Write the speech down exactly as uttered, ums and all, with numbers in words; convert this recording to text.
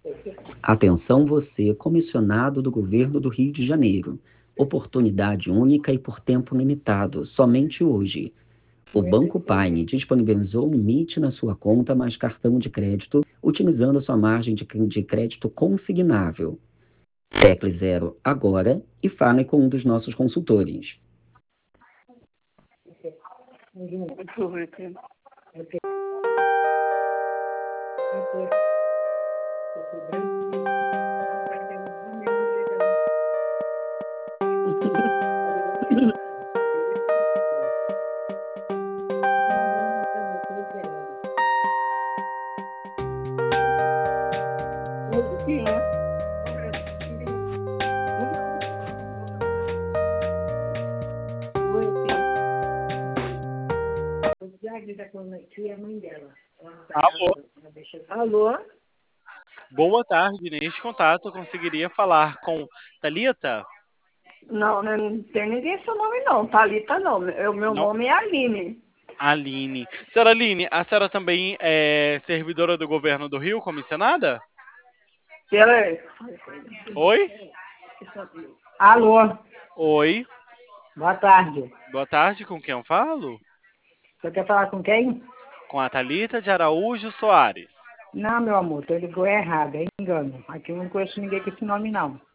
Atenção você, comissionado do Governo do Rio de Janeiro. Oportunidade única e por tempo limitado, somente hoje. O Banco Paine disponibilizou um limite na sua conta mais cartão de crédito, utilizando a sua margem de de crédito consignável. Tecle zero agora e fale com um dos nossos consultores. Alô, Alô? boa tarde. Neste contato, eu conseguiria falar com Thalita? Não, né, não tem ninguém seu nome não. Thalita não. O meu Não, nome é Aline. Aline. Senhora Aline, a senhora também é servidora do governo do Rio, comissionada? Pera- Oi? Alô? Oi. Boa tarde. Boa tarde, com quem eu falo? Você quer falar com quem? Com a Thalita de Araújo Soares. Não, meu amor, você ligou errado, é engano. Aqui eu não conheço ninguém com esse nome, não.